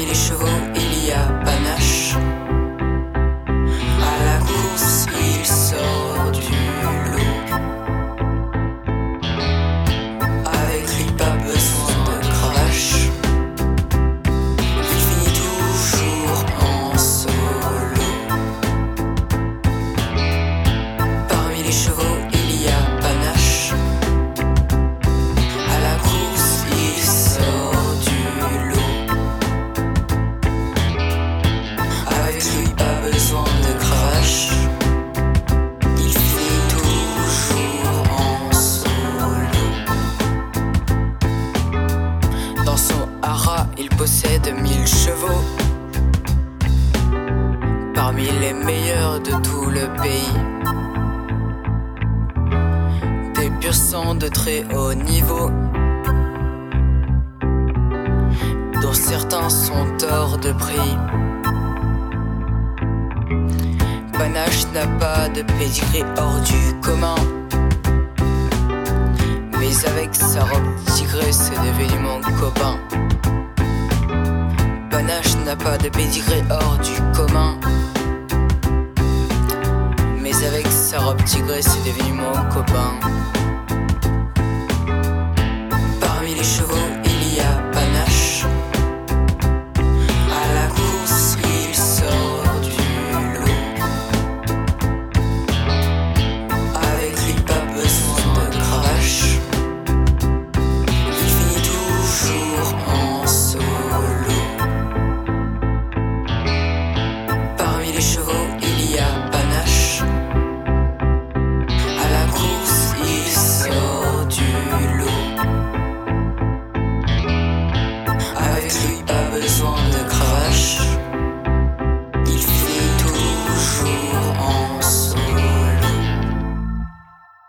les chevaux, il y a Panache. À la course, il sort du lot. Avec lui, pas besoin de cravache. Il finit toujours en solo. Parmi les chevaux, il y a Panache. À la course, il sort du lot. Avec lui, pas besoin de cravache. Il finit toujours en solo. Dans son haras, il possède 1000 chevaux. Parmi les meilleurs de tout le pays. Des pur sang de très haut niveau, dont certains sont hors de prix. Panache n'a pas de pedigree hors du commun, mais avec sa robe tigrée, c'est devenu mon copain. Panache n'a pas de pedigree hors du commun, mais avec sa robe tigrée, c'est devenu mon copain.